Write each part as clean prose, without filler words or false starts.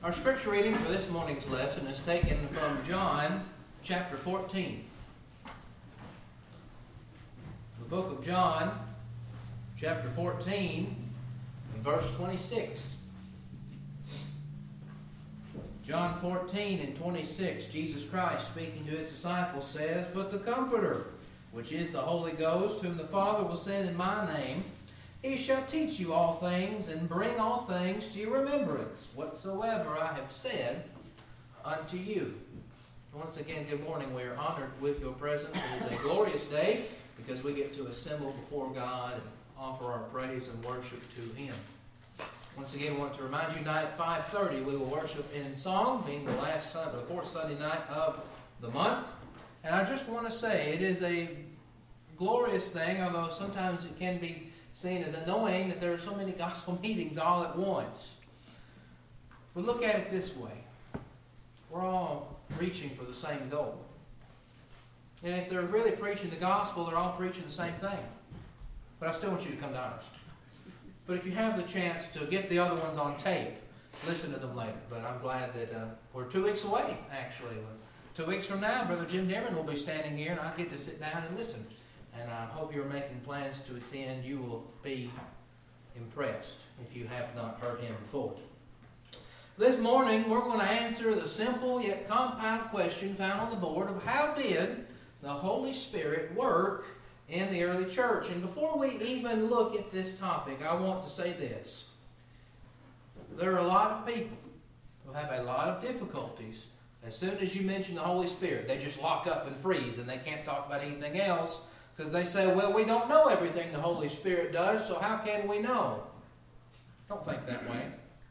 Our scripture reading for this morning's lesson is taken from John chapter 14. The book of John chapter 14 and verse 26. John 14 and 26, Jesus Christ speaking to his disciples says, "But the Comforter, which is the Holy Ghost, whom the Father will send in my name, he shall teach you all things, and bring all things to your remembrance, whatsoever I have said unto you." Once again, good morning. We are honored with your presence. It is a glorious day because we get to assemble before God and offer our praise and worship to Him. Once again, I want to remind you, tonight at 5:30, we will worship in song, being the fourth Sunday night of the month. And I just want to say, it is a glorious thing, although sometimes it can be seen as annoying that there are so many gospel meetings all at once. But look at it this way. We're all reaching for the same goal. And if they're really preaching the gospel, they're all preaching the same thing. But I still want you to come to ours. But if you have the chance to get the other ones on tape, listen to them later. But I'm glad that we're 2 weeks away, actually. 2 weeks from now, Brother Jim Dearman will be standing here, and I'll get to sit down and listen. And I hope you're making plans to attend. You will be impressed if you have not heard him before. This morning, we're going to answer the simple yet compound question found on the board of how did the Holy Spirit work in the early church? And before we even look at this topic, I want to say this. There are a lot of people who have a lot of difficulties. As soon as you mention the Holy Spirit, they just lock up and freeze, and they can't talk about anything else. Because they say, well, we don't know everything the Holy Spirit does, so how can we know? Don't think that way.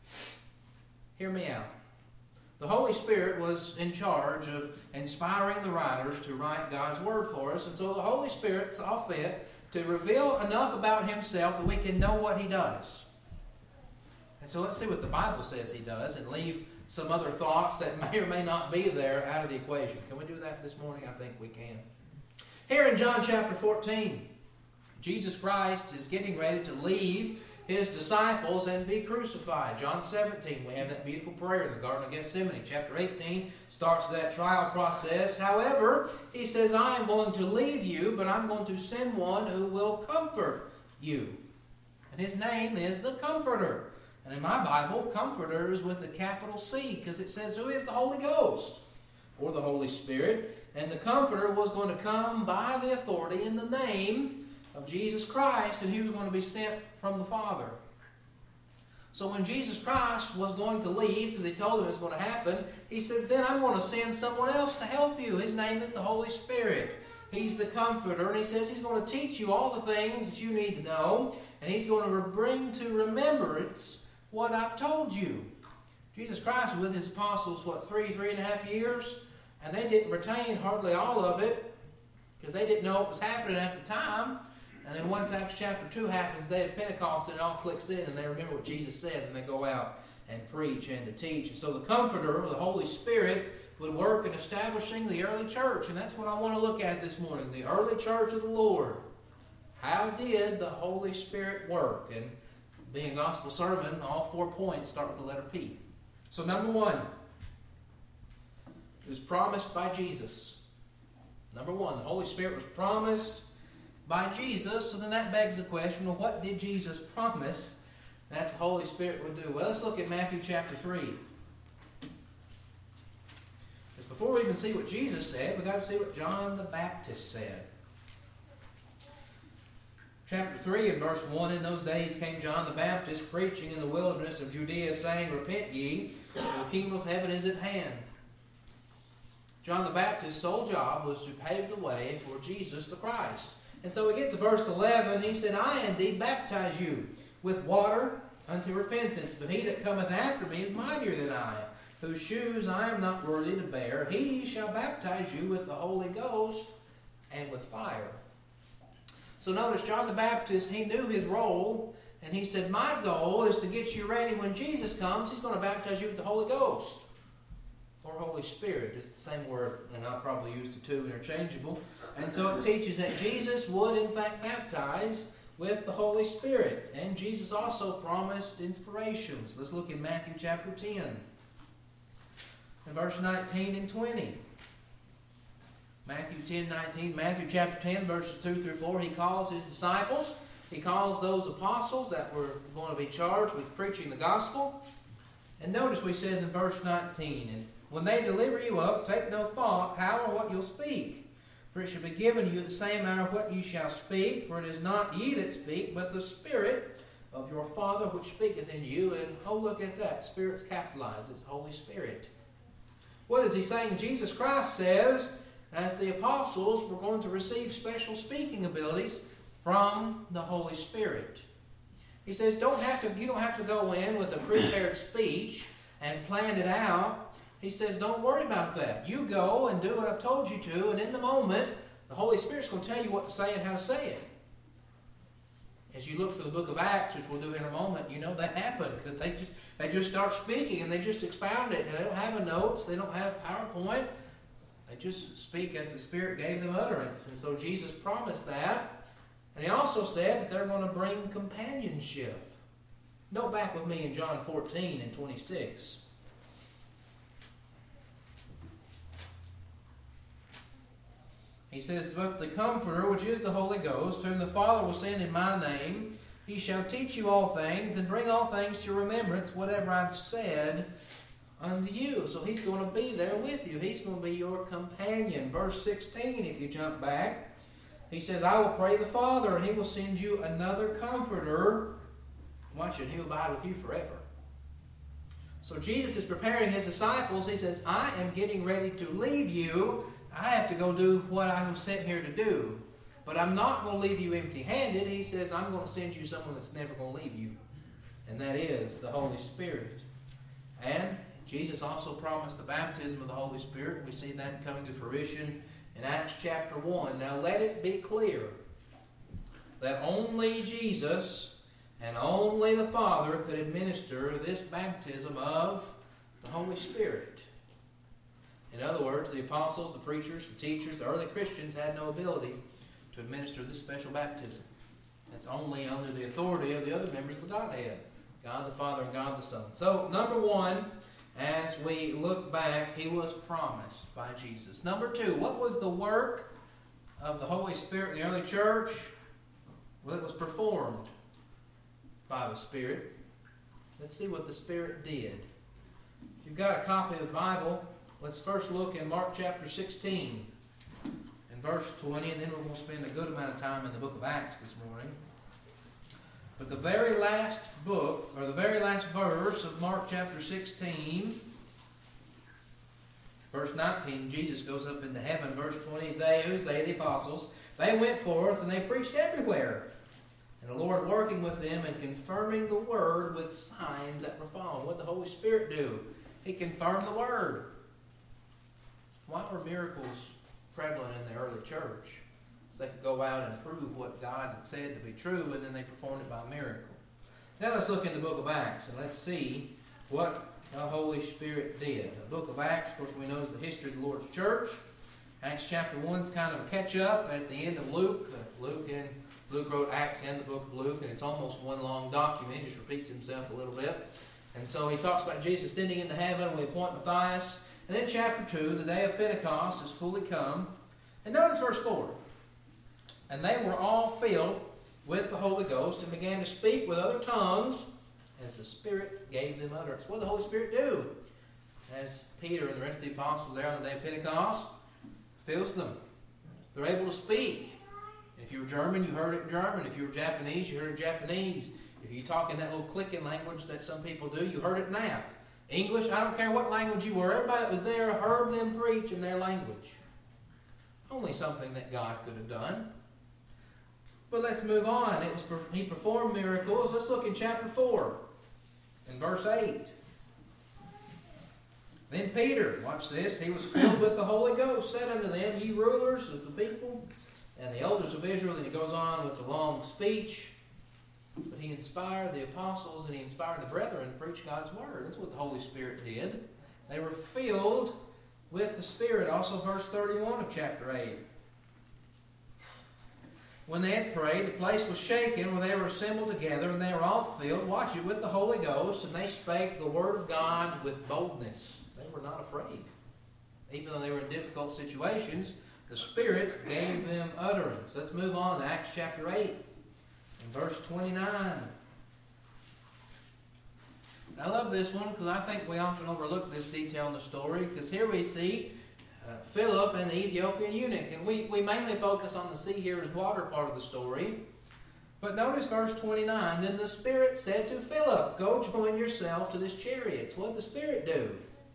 Hear me out. The Holy Spirit was in charge of inspiring the writers to write God's Word for us, and so the Holy Spirit saw fit to reveal enough about Himself that we can know what He does. And so let's see what the Bible says He does and leave some other thoughts that may or may not be there out of the equation. Can we do that this morning? I think we can. Here in John chapter 14, Jesus Christ is getting ready to leave His disciples and be crucified. John 17, we have that beautiful prayer in the Garden of Gethsemane. Chapter 18 starts that trial process. However, He says, I am going to leave you, but I'm going to send one who will comfort you. And His name is the Comforter. And in my Bible, Comforter is with a capital C because it says, who is the Holy Ghost? Or the Holy Spirit. And the Comforter was going to come by the authority in the name of Jesus Christ, and He was going to be sent from the Father. So when Jesus Christ was going to leave, because He told them it was going to happen, He says, then I'm going to send someone else to help you. His name is the Holy Spirit. He's the Comforter, and He says He's going to teach you all the things that you need to know, and He's going to bring to remembrance what I've told you. Jesus Christ was with His apostles, 3.5 years? And they didn't retain hardly all of it because they didn't know what was happening at the time. And then once Acts chapter 2 happens, day of Pentecost, it all clicks in and they remember what Jesus said and they go out and preach and to teach. And so the Comforter, the Holy Spirit, would work in establishing the early church. And that's what I want to look at this morning, the early church of the Lord. How did the Holy Spirit work? And being a gospel sermon, all 4 points start with the letter P. So number 1. It was promised by Jesus. Number 1, the Holy Spirit was promised by Jesus. So then that begs the question, well, what did Jesus promise that the Holy Spirit would do? Well, let's look at Matthew chapter 3. Because before we even see what Jesus said, we've got to see what John the Baptist said. Chapter 3 and verse 1, in those days came John the Baptist preaching in the wilderness of Judea, saying, repent ye, for the kingdom of heaven is at hand. John the Baptist's sole job was to pave the way for Jesus the Christ. And so we get to verse 11. He said, I indeed baptize you with water unto repentance, but he that cometh after me is mightier than I, whose shoes I am not worthy to bear. He shall baptize you with the Holy Ghost and with fire. So notice John the Baptist, he knew his role, and he said, my goal is to get you ready when Jesus comes. He's going to baptize you with the Holy Ghost. Or Holy Spirit. It's the same word, and I'll probably use the two interchangeable. And so it teaches that Jesus would, in fact, baptize with the Holy Spirit. And Jesus also promised inspirations. Let's look in Matthew chapter 10. in verse 19 and 20. Matthew 10:19, Matthew chapter 10, verses 2 through 4, he calls his disciples, he calls those apostles that were going to be charged with preaching the gospel. And notice what he says in verse 19, and when they deliver you up, take no thought how or what you'll speak. For it shall be given you the same hour what ye shall speak. For it is not ye that speak, but the Spirit of your Father which speaketh in you. And oh, look at that. Spirit's capitalized. It's the Holy Spirit. What is he saying? Jesus Christ says that the apostles were going to receive special speaking abilities from the Holy Spirit. He says, you don't have to go in with a prepared speech and plan it out. He says, don't worry about that. You go and do what I've told you to, and in the moment, the Holy Spirit's going to tell you what to say and how to say it. As you look to the book of Acts, which we'll do in a moment, you know that happened because they just start speaking and they just expound it. And they don't have a notes. They don't have PowerPoint. They just speak as the Spirit gave them utterance. And so Jesus promised that. And he also said that they're going to bring companionship. Note back with me in John 14 and 26. He says, but the Comforter, which is the Holy Ghost, whom the Father will send in my name, he shall teach you all things, and bring all things to your remembrance, whatever I've said unto you. So he's going to be there with you. He's going to be your companion. Verse 16, if you jump back, he says, I will pray the Father, and he will send you another Comforter. Watch it, he will abide with you forever. So Jesus is preparing his disciples. He says, I am getting ready to leave you. I have to go do what I was sent here to do. But I'm not going to leave you empty-handed. He says, I'm going to send you someone that's never going to leave you. And that is the Holy Spirit. And Jesus also promised the baptism of the Holy Spirit. We see that coming to fruition in Acts chapter 1. Now let it be clear that only Jesus and only the Father could administer this baptism of the Holy Spirit. In other words, the apostles, the preachers, the teachers, the early Christians had no ability to administer this special baptism. It's only under the authority of the other members of the Godhead, God the Father and God the Son. So, number one, as we look back, he was promised by Jesus. Number two, what was the work of the Holy Spirit in the early church? Well, it was performed by the Spirit. Let's see what the Spirit did. If you've got a copy of the Bible, let's first look in Mark chapter 16 and verse 20, and then we're going to spend a good amount of time in the book of Acts this morning. But the very last book, or the very last verse of Mark chapter 16, verse 19, Jesus goes up into heaven. Verse 20, who's they, the apostles, they went forth and they preached everywhere. And the Lord working with them and confirming the word with signs that were following. What did the Holy Spirit do? He confirmed the word. Why were miracles prevalent in the early church? So they could go out and prove what God had said to be true, and then they performed it by miracle. Now let's look in the book of Acts, and let's see what the Holy Spirit did. The book of Acts, of course, we know is the history of the Lord's church. Acts chapter 1 is kind of a catch-up at the end of Luke. Luke wrote Acts and the book of Luke, and it's almost one long document. He just repeats himself a little bit. And so he talks about Jesus ascending into heaven. We appoint Matthias. And then chapter 2, the day of Pentecost is fully come. And notice verse 4. And they were all filled with the Holy Ghost and began to speak with other tongues as the Spirit gave them utterance. What did the Holy Spirit do? As Peter and the rest of the apostles there on the day of Pentecost, fills them. They're able to speak. If you were German, you heard it in German. If you were Japanese, you heard it in Japanese. If you talk in that little clicking language that some people do, you heard it now. English, I don't care what language you were. Everybody that was there heard them preach in their language. Only something that God could have done. But let's move on. He performed miracles. Let's look in chapter 4 and verse 8. Then Peter, watch this, he was filled with the Holy Ghost, said unto them, ye rulers of the people, and the elders of Israel. And he goes on with the long speech. But he inspired the apostles and he inspired the brethren to preach God's word. That's what the Holy Spirit did. They were filled with the Spirit. Also verse 31 of chapter 8. When they had prayed, the place was shaken where they were assembled together, and they were all filled, watch it, with the Holy Ghost, and they spake the word of God with boldness. They were not afraid. Even though they were in difficult situations, the Spirit gave them utterance. Let's move on to Acts chapter 8 and verse 29. I love this one because I think we often overlook this detail in the story, because here we see Philip and the Ethiopian eunuch. And we mainly focus on the sea here as water part of the story. But notice verse 29. Then the Spirit said to Philip, go join yourself to this chariot. What did the Spirit do?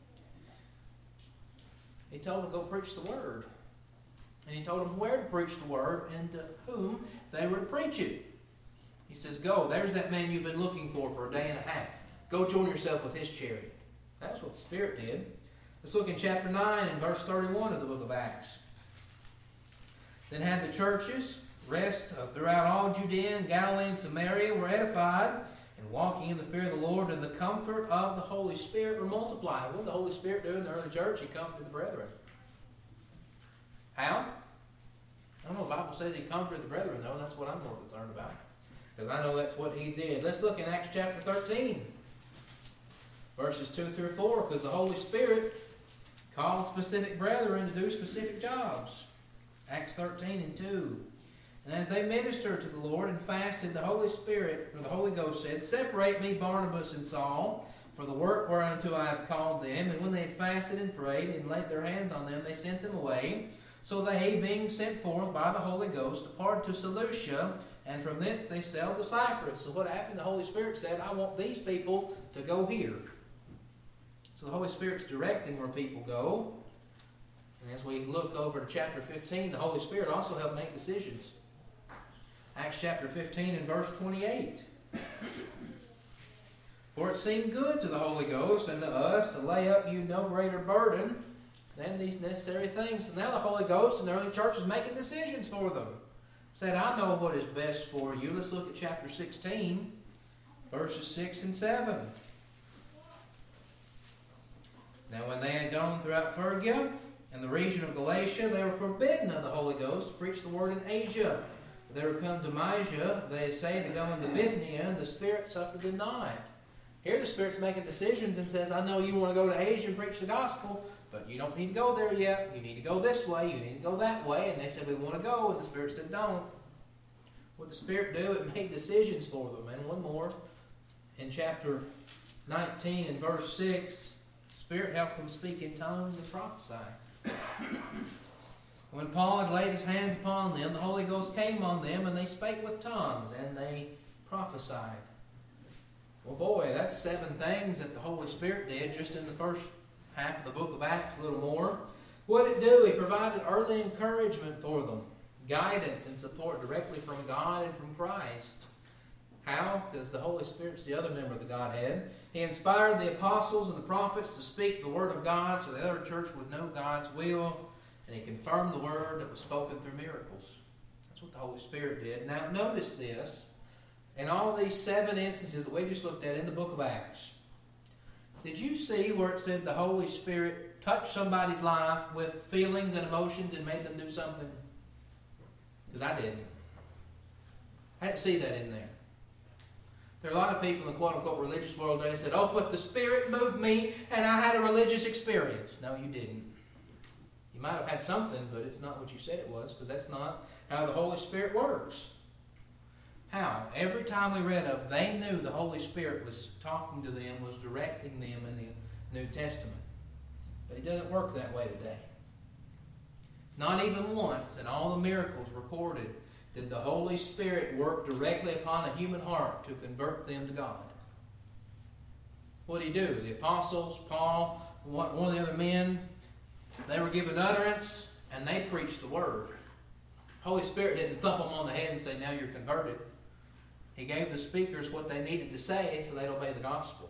He told him to go preach the word. And he told them where to preach the word and to whom they were to preach it. He says, go. There's that man you've been looking for a day and a half. Go join yourself with his chariot. That's what the Spirit did. Let's look in chapter 9 and verse 31 of the book of Acts. Then had the churches rest throughout all Judea and Galilee and Samaria were edified, and walking in the fear of the Lord and the comfort of the Holy Spirit were multiplied. What did the Holy Spirit do in the early church? He comforted the brethren. How? I don't know. The Bible says he comforted the brethren, though, and that's what I'm more concerned about, because I know that's what he did. Let's look in Acts chapter 13, verses 2 through 4, because the Holy Spirit called specific brethren to do specific jobs. Acts 13 and 2. And as they ministered to the Lord and fasted, the Holy Spirit, or the Holy Ghost said, separate me, Barnabas and Saul, for the work whereunto I have called them. And when they had fasted and prayed and laid their hands on them, they sent them away. So they, being sent forth by the Holy Ghost, departed to Seleucia, and from thence they sailed to Cyprus. So what happened? The Holy Spirit said, I want these people to go here. So the Holy Spirit's directing where people go. And as we look over to chapter 15, the Holy Spirit also helped make decisions. Acts chapter 15 and verse 28. For it seemed good to the Holy Ghost and to us to lay up you no greater burden than these necessary things. So now the Holy Ghost in the early church is making decisions for them. Said, I know what is best for you. Let's look at chapter 16, verses 6 and 7. Now when they had gone throughout Phrygia and the region of Galatia, they were forbidden of the Holy Ghost to preach the word in Asia. They were come to Mysia, they essayed to go into Bithynia, and the Spirit suffered them not. Here the Spirit's making decisions and says, I know you want to go to Asia and preach the gospel, but you don't need to go there yet. You need to go this way, you need to go that way. And they said, we want to go. And the Spirit said, don't. What did the Spirit do? It made decisions for them. And one more, in chapter 19 and verse 6, the Spirit helped them speak in tongues and prophesy. When Paul had laid his hands upon them, the Holy Ghost came on them, and they spake with tongues, and they prophesied. Well, boy, that's 7 things that the Holy Spirit did just in the first half of the book of Acts, a little more. What did it do? He provided early encouragement for them, guidance and support directly from God and from Christ. How? Because the Holy Spirit's the other member of the Godhead. He inspired the apostles and the prophets to speak the Word of God so the other church would know God's will, and He confirmed the Word that was spoken through miracles. That's what the Holy Spirit did. Now, notice this. In all these 7 instances that we just looked at in the book of Acts, did you see where it said the Holy Spirit touched somebody's life with feelings and emotions and made them do something? Because I didn't. I didn't see that in there. There are a lot of people in the quote-unquote religious world today that said, oh, but the Spirit moved me and I had a religious experience. No, you didn't. You might have had something, but it's not what you said it was, because that's not how the Holy Spirit works. How? Every time we read of, they knew the Holy Spirit was talking to them, was directing them in the New Testament. But it doesn't work that way today. Not even once in all the miracles recorded did the Holy Spirit work directly upon a human heart to convert them to God. What did He do? The apostles, Paul, one of the other men, they were given utterance and they preached the Word. The Holy Spirit didn't thump them on the head and say, now you're converted. He gave the speakers what they needed to say so they'd obey the gospel.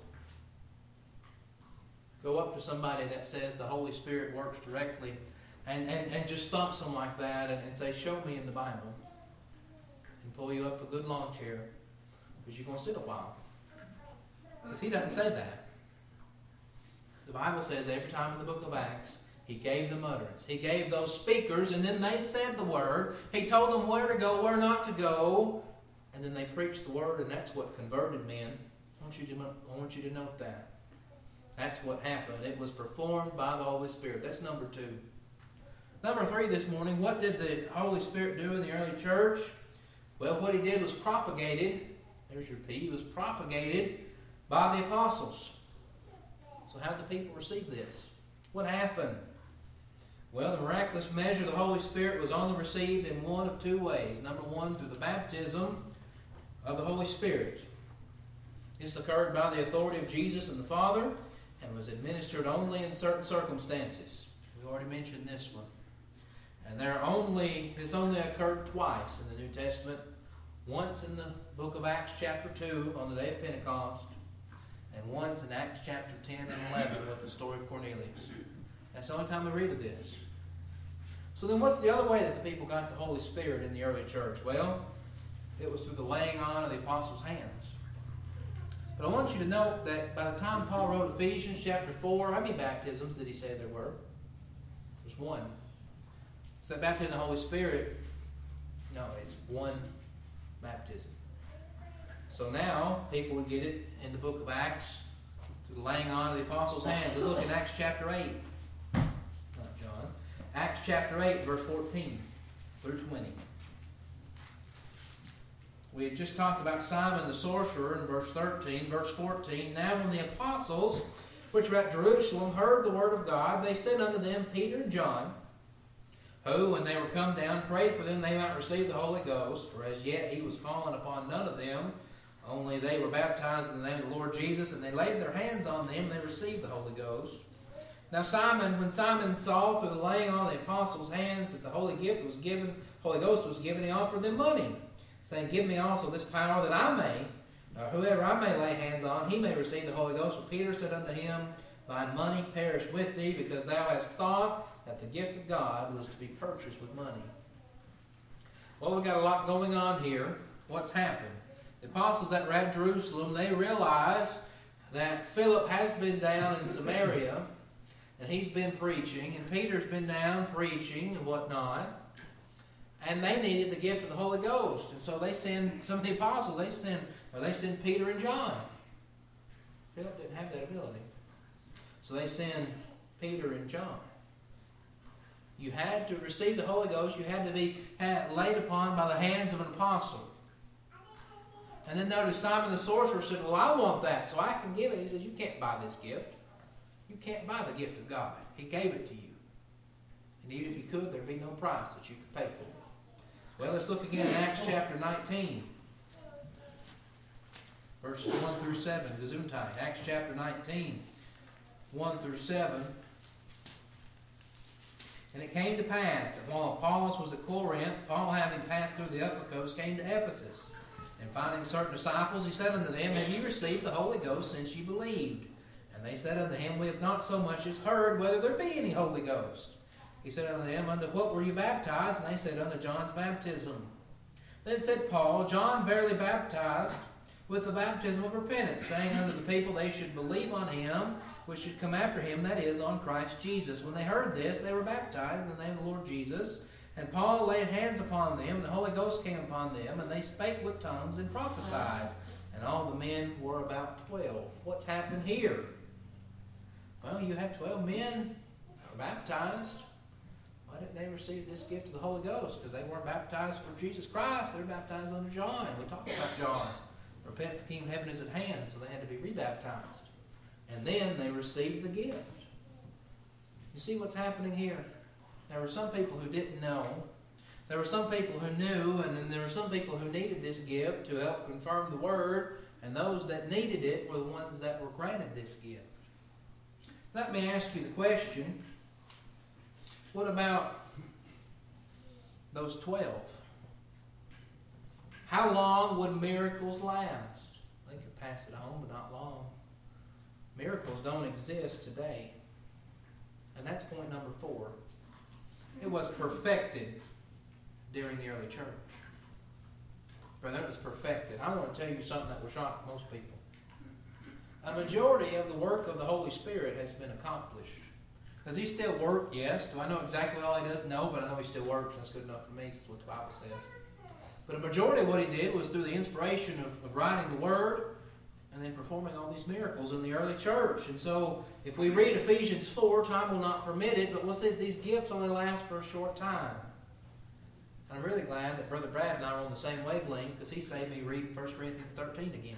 Go up to somebody that says the Holy Spirit works directly and just thumps them like that and say, show me in the Bible. And pull you up a good lawn chair because you're going to sit a while. Because He doesn't say that. The Bible says every time in the book of Acts, He gave them utterance. He gave those speakers, and then they said the Word. He told them where to go, where not to go, and then they preached the Word, and that's what converted men. I want you to note that. That's what happened. It was performed by the Holy Spirit. That's number 2. Number 3 this morning, what did the Holy Spirit do in the early church? Well, what he did was propagated. There's your P. He was propagated by the apostles. So how did the people receive this? What happened? Well, the miraculous measure of the Holy Spirit was only received in one of 2 ways. Number 1, through the baptism of the Holy Spirit. This occurred by the authority of Jesus and the Father and was administered only in certain circumstances. We already mentioned this one. And this only occurred twice in the New Testament. Once in the book of Acts chapter 2 on the day of Pentecost, and once in Acts chapter 10 and 11 with the story of Cornelius. That's the only time we read of this. So then what's the other way that the people got the Holy Spirit in the early church? Well, it was through the laying on of the apostles' hands. But I want you to note that by the time Paul wrote Ephesians chapter 4, how many baptisms did he say there were? There's 1. So that baptism of the Holy Spirit, no, it's 1 baptism. So now people would get it in the book of Acts through the laying on of the apostles' hands. Let's look at Acts chapter 8. Not John. Acts chapter 8, verse 14 through 20. We had just talked about Simon the sorcerer in verse 13. Verse 14, now when the apostles which were at Jerusalem heard the word of God, they sent unto them Peter and John, who, when they were come down, prayed for them they might receive the Holy Ghost. For as yet he was fallen upon none of them, only they were baptized in the name of the Lord Jesus, and they laid their hands on them, and they received the Holy Ghost. Now when Simon saw through the laying on of the apostles' hands that the Holy Ghost was given, he offered them money, saying, give me also this power that I may, whoever I may lay hands on, he may receive the Holy Ghost. But Peter said unto him, thy money perish with thee, because thou hast thought that the gift of God was to be purchased with money. Well, we've got a lot going on here. What's happened? The apostles that were at Jerusalem, they realized that Philip has been down in Samaria, and he's been preaching, and Peter's been down preaching and whatnot, and they needed the gift of the Holy Ghost. And so they send some of the apostles, they send Peter and John. Philip didn't have that ability. So they send Peter and John. You had to receive the Holy Ghost. You had to be laid upon by the hands of an apostle. And then notice Simon the sorcerer said, well, I want that, so I can give it. He says, you can't buy this gift. You can't buy the gift of God. He gave it to you. And even if you could, there'd be no price that you could pay for it. Well, let's look again at Acts chapter 19. Verses 1 through 7. Gesundheit. Acts chapter 19. 1 through 7. And it came to pass that while Apollos was at Corinth, Paul, having passed through the upper coast, came to Ephesus. And finding certain disciples, he said unto them, have ye received the Holy Ghost since ye believed? And they said unto him, we have not so much as heard whether there be any Holy Ghost. He said unto them, unto what were you baptized? And they said, unto John's baptism. Then said Paul, John verily baptized with the baptism of repentance, saying unto the people they should believe on him which should come after him, that is, on Christ Jesus. When they heard this, they were baptized in the name of the Lord Jesus. And Paul laid hands upon them, and the Holy Ghost came upon them, and they spake with tongues and prophesied. And all the men were about 12. What's happened here? Well, you have 12 men who are baptized. Why didn't they receive this gift of the Holy Ghost? Because they weren't baptized for Jesus Christ. They were baptized under John. We talked about John. Repent, the kingdom of heaven is at hand. So they had to be rebaptized. And then they received the gift. You see what's happening here? There were some people who didn't know. There were some people who knew, and then there were some people who needed this gift to help confirm the word, and those that needed it were the ones that were granted this gift. Let me ask you the question, what about those 12? How long would miracles last? They could pass it on, but not long. Miracles don't exist today. And that's point number 4. It was perfected during the early church. Brother, it was perfected. I want to tell you something that will shock most people. A majority of the work of the Holy Spirit has been accomplished. Does he still work? Yes. Do I know exactly all he does? No, but I know he still works. That's good enough for me. That's what the Bible says. But a majority of what he did was through the inspiration of writing the Word, and then performing all these miracles in the early church. And so, if we read Ephesians 4, time will not permit it, but we'll see that these gifts only last for a short time. And I'm really glad that Brother Brad and I are on the same wavelength, because he saved me reading 1 Corinthians 13 again.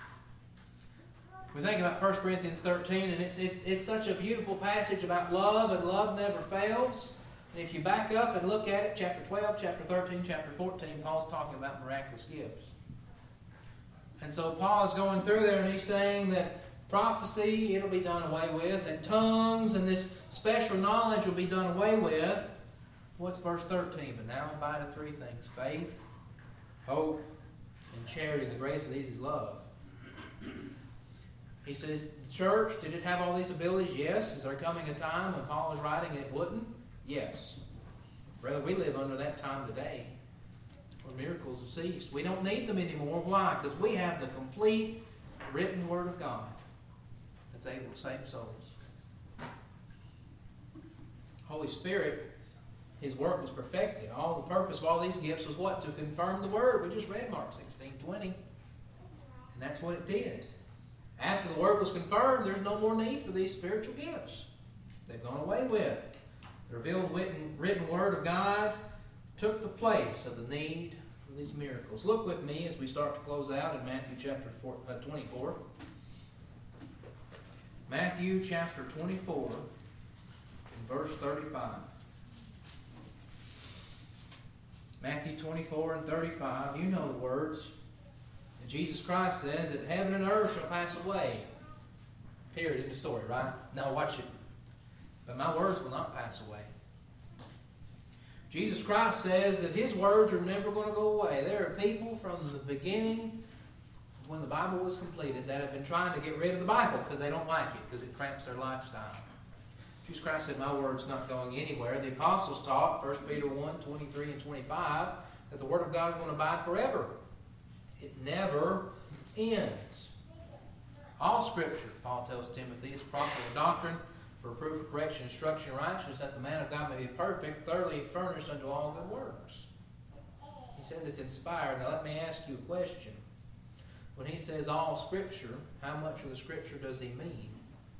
We think about 1 Corinthians 13, and it's such a beautiful passage about love, and love never fails. And if you back up and look at it, chapter 12, chapter 13, chapter 14, Paul's talking about miraculous gifts. And so Paul is going through there, and he's saying that prophecy, it'll be done away with, and tongues and this special knowledge will be done away with. What's verse 13? But now abideth three things: faith, hope, and charity. The greatest of these is love. He says, the church, did it have all these abilities? Yes. Is there coming a time when Paul was writing and it wouldn't? Yes. Brother, we live under that time today where miracles have ceased. We don't need them anymore. Why? Because we have the complete written Word of God that's able to save souls. Holy Spirit, His work was perfected. All the purpose of all these gifts was what? To confirm the Word. We just read Mark 16:20. And that's what it did. After the Word was confirmed, there's no more need for these spiritual gifts. They've gone away with. The revealed written Word of God took the place of the need for these miracles. Look with me as we start to close out in Matthew chapter 24. Matthew chapter 24 and verse 35. Matthew 24 and 35, you know the words. And Jesus Christ says that heaven and earth shall pass away. Period in the story, right? Now watch it. But my words will not pass away. Jesus Christ says that His words are never going to go away. There are people from the beginning, when the Bible was completed, that have been trying to get rid of the Bible because they don't like it, because it cramps their lifestyle. Jesus Christ said, my word's not going anywhere. The apostles taught, 1 Peter 1, 23 and 25, that the Word of God is going to abide forever. It never ends. All Scripture, Paul tells Timothy, is proper for doctrine, for proof, correction, instruction, and righteousness, that the man of God may be perfect, thoroughly furnished unto all good works. He says it's inspired. Now let me ask you a question. When he says all Scripture, how much of the Scripture does he mean?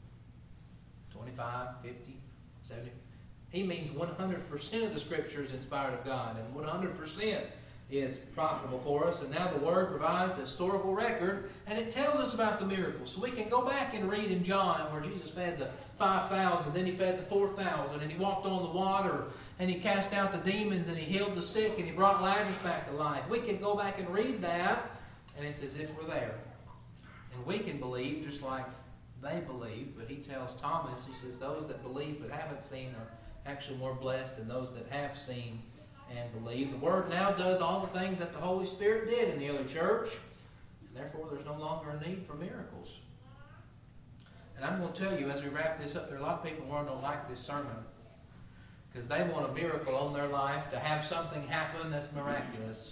25, 50, 70? He means 100% of the Scripture is inspired of God, and 100% is profitable for us. And now the Word provides a historical record, and it tells us about the miracles. So we can go back and read in John where Jesus fed the 5,000, then He fed the 4,000, and He walked on the water, and He cast out the demons, and He healed the sick, and He brought Lazarus back to life. We can go back and read that, and it's as if we're there. And we can believe just like they believe, but He tells Thomas, He says, those that believe but haven't seen are actually more blessed than those that have seen and believe. The Word now does all the things that the Holy Spirit did in the early church, and therefore there's no longer a need for miracles. And I'm going to tell you, as we wrap this up, there are a lot of people who don't like this sermon because they want a miracle on their life, to have something happen that's miraculous.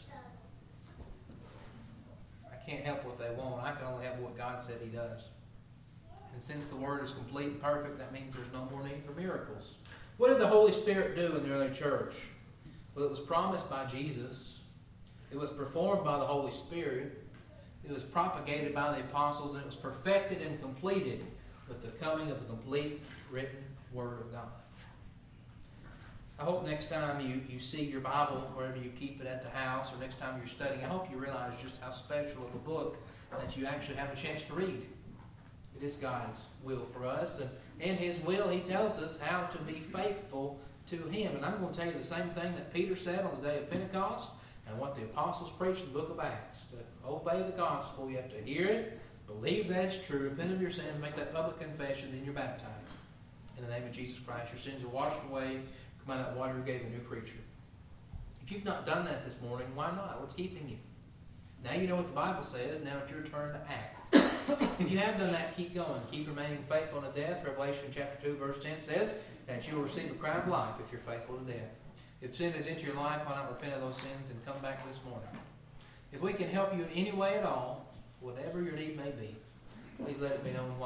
I can't help what they want. I can only help what God said He does. And since the Word is complete and perfect, that means there's no more need for miracles. What did the Holy Spirit do in the early church? Well, it was promised by Jesus. It was performed by the Holy Spirit. It was propagated by the apostles, and it was perfected and completed with the coming of the complete written Word of God. I hope next time you see your Bible, wherever you keep it at the house, or next time you're studying, I hope you realize just how special of a book that you actually have a chance to read. It is God's will for us, and in His will He tells us how to be faithful to Him. And I'm going to tell you the same thing that Peter said on the day of Pentecost, and what the apostles preached in the book of Acts. To obey the gospel, you have to hear it, believe that it's true, repent of your sins, make that public confession, then you're baptized. In the name of Jesus Christ, your sins are washed away, come out of that water, you're gave a new creature. If you've not done that this morning, why not? What's keeping you? Now you know what the Bible says, now it's your turn to act. If you have done that, keep going. Keep remaining faithful unto death. Revelation chapter 2 verse 10 says that you'll receive a crown of life if you're faithful to death. If sin is into your life, why not repent of those sins and come back this morning? If we can help you in any way at all, whatever your need may be, please let it be known.